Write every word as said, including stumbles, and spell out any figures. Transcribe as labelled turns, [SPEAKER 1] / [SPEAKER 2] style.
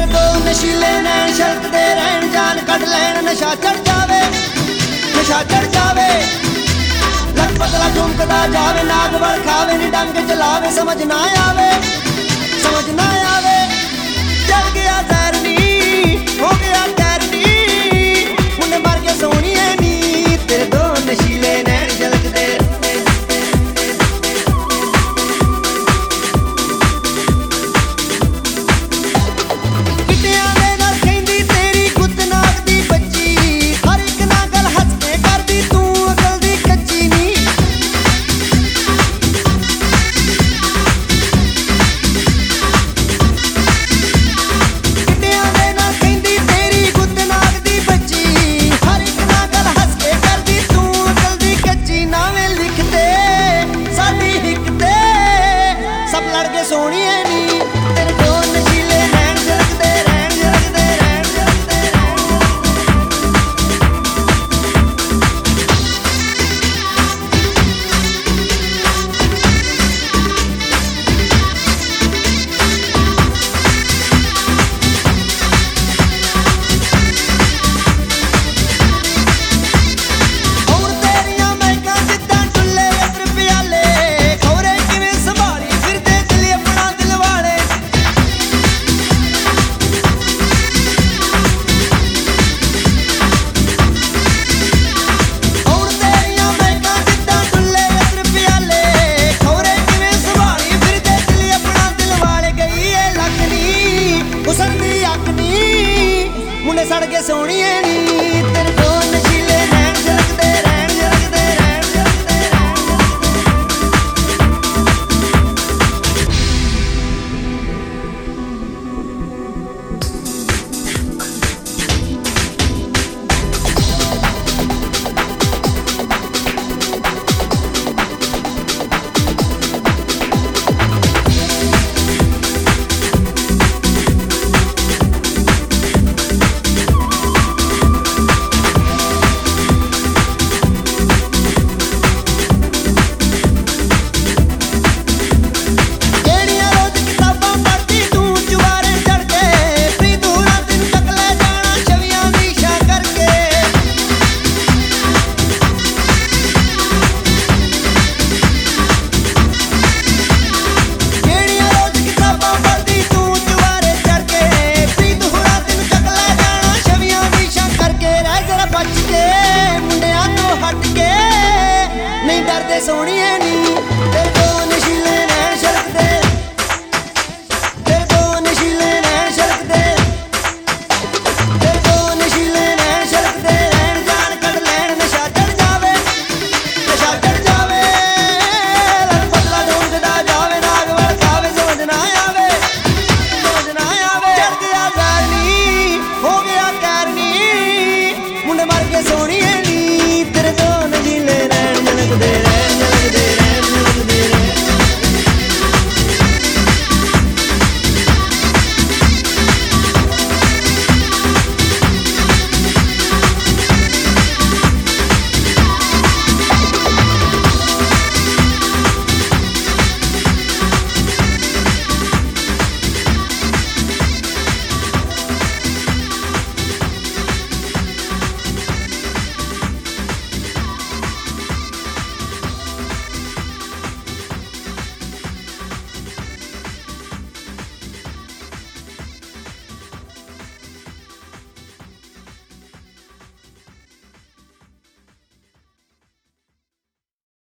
[SPEAKER 1] दो नशीले नैन छलकदे रहन जान कट लैन नशा चढ़ जावे नशा चढ़ जावे लक पतला ठुमकदा जावे नाग वल खावे नी डंग चलावे समझ ना आवे समझ ना आवे चल गया जहरनी हो गया टहरनी उन्हें मर के सोनी है नी तेरे दो नशीले नैन छलकदे सोनी है नी तेरे दो नशीले नैन झलकदे रहन झलकदे रहन झलकदे हुण तेरियां महकां जिद्दां टुल्ले अतर प्याले खौरे किवें संभाली फिरदे सड़ के सोनी है नी तेरे दो नशीले नैन झलकदे रहन झलकदे रहन झलकदे सोनी है